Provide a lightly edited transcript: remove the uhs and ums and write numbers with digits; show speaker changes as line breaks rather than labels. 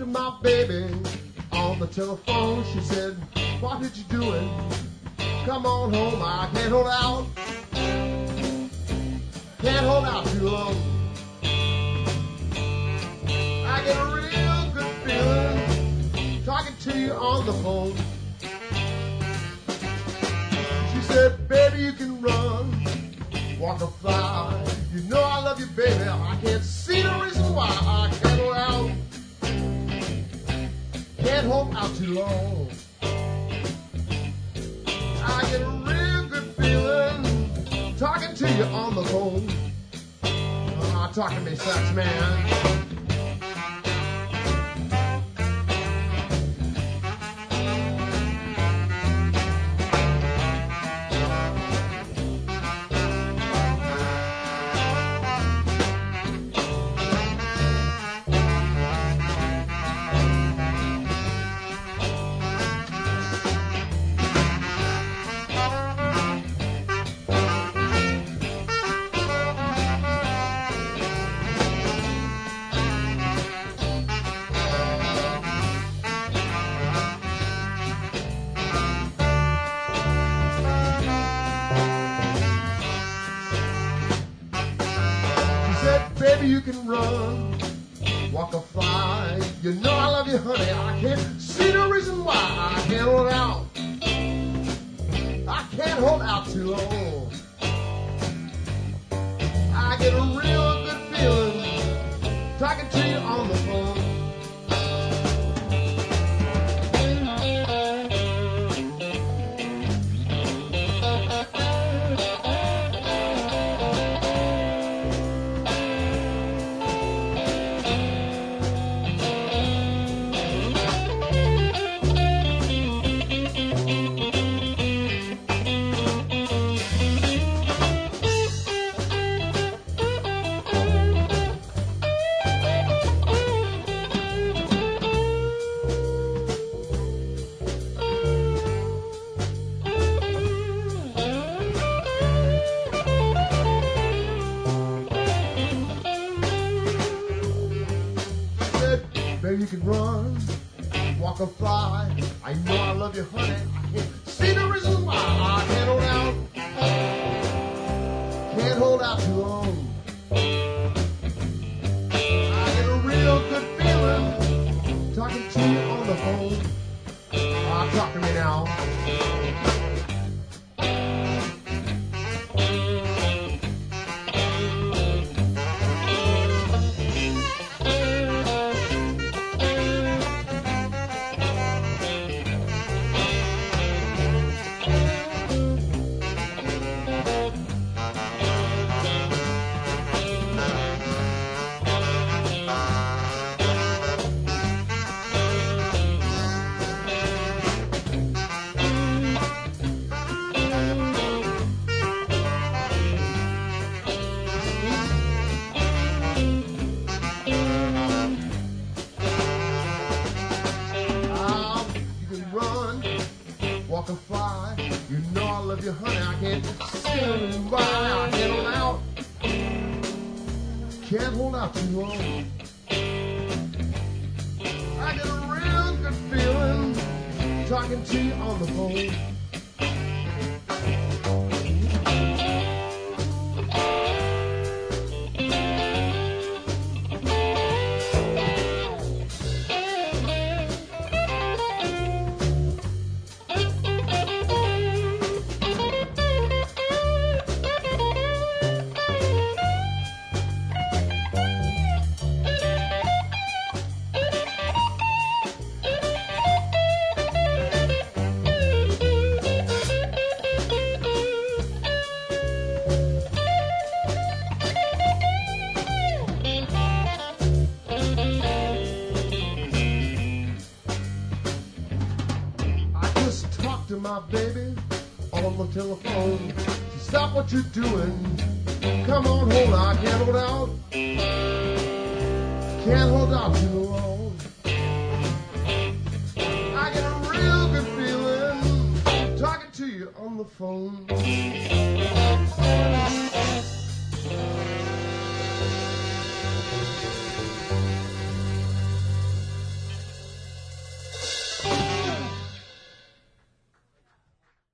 my baby on the telephone. She said, what did you doing? Come on home, I can't hold out. Can't hold out too long. I get a real good feeling talking to you on the phone. She said, baby, you can run, walk or fly. You know I love you, baby. I can't see no reason why I can't hold out. Can't hold out too long. I get a real good feeling talking to you on the phone. Talk to me, sax man. Baby, you can run, walk or fly. You know I love you, honey. I can't see no reason why I can't hold out. I can't hold out too long. I get a real good feeling talking to you on the phone. Baby, you can run, walk or fly. I know I love you, honey. I can't see the reason why I can't hold out. Can't hold out too long. I get a real good feeling talking to you on the phone. Talk to me now. Walk or fly, you know I love you, honey. I can't see why I can't hold out. Can't hold out too long. I get a real good feeling talking to you on the phone. To my baby on the telephone. She stop what you're doing. Come on home, I can't hold out. Can't hold out too long. I get a real good feeling talking to you on the phone.